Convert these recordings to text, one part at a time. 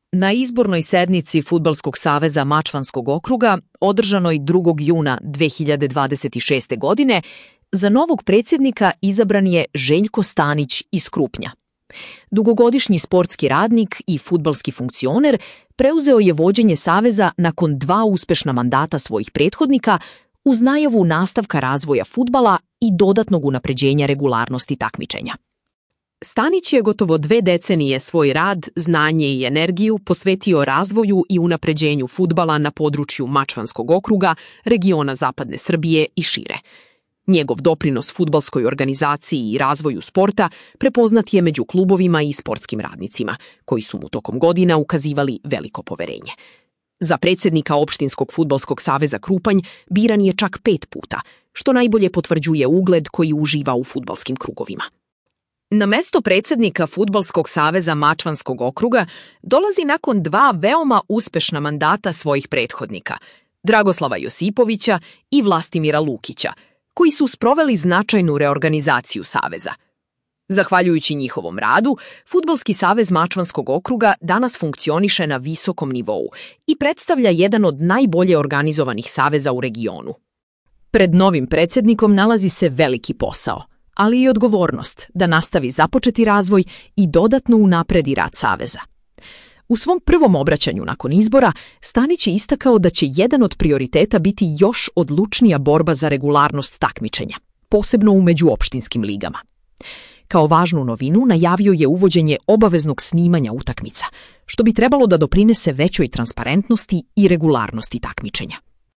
Na izbornoj sednici Fudbalskog saveza Mačvanskog okruga, održanoj 2. juna 2026. godine, za novog predsjednika izabran je Željko Stanić iz Krupnja. Dugogodišnji sportski radnik i fudbalski funkcioner preuzeo je vođenje saveza nakon 2 uspešna mandata svojih prethodnika uz najavu nastavka razvoja fudbala i dodatnog unapređenja regularnosti takmičenja. Stanić je gotovo 2 decenije svoj rad, znanje i energiju posvetio razvoju i unapređenju fudbala na području Mačvanskog okruga, regiona Zapadne Srbije i šire. Njegov doprinos fudbalskoj organizaciji i razvoju sporta prepoznat je među klubovima i sportskim radnicima, koji su mu tokom godina ukazivali veliko poverenje. Za predsjednika Opštinskog fudbalskog saveza Krupanj biran je čak 5 puta, što najbolje potvrđuje ugled koji uživa u fudbalskim krugovima. Na mesto predsjednika Fudbalskog saveza Mačvanskog okruga dolazi nakon 2 veoma uspešna mandata svojih prethodnika, Dragoslava Josipovića i Vlastimira Lukića, koji su sproveli značajnu reorganizaciju saveza. Zahvaljujući njihovom radu, Fudbalski savez Mačvanskog okruga danas funkcioniše na visokom nivou i predstavlja jedan od najbolje organizovanih saveza u regionu. Pred novim predsjednikom nalazi se veliki posao, ali i odgovornost da nastavi započeti razvoj i dodatno unapredi rad saveza. U svom prvom obraćanju nakon izbora, Stanić je istakao da će jedan od prioriteta biti još odlučnija borba za regularnost takmičenja, posebno u međuopštinskim ligama. Kao važnu novinu najavio je uvođenje obaveznog snimanja utakmica, što bi trebalo da doprinese većoj transparentnosti i regularnosti takmičenja.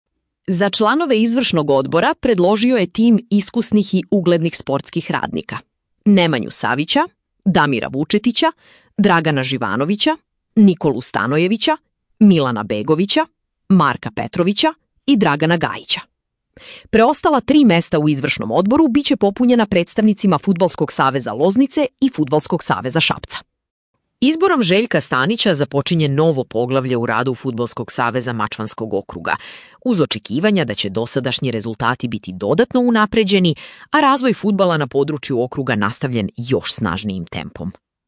Za članove izvršnog odbora predložio je tim iskusnih i uglednih sportskih radnika: Nemanju Savića, Damira Vučetića, Dragana Živanovića, Nikolu Stanojevića, Milana Begovića, Marka Petrovića i Dragana Gajića. Preostala 3 mesta u izvršnom odboru biće popunjena predstavnicima Fudbalskog saveza Loznice i Fudbalskog saveza Šapca. Izborom Željka Stanića započinje novo poglavlje u radu Fudbalskog saveza Mačvanskog okruga, uz očekivanja da će dosadašnji rezultati biti dodatno unapređeni, a razvoj fudbala na području okruga nastavljen još snažnijim tempom.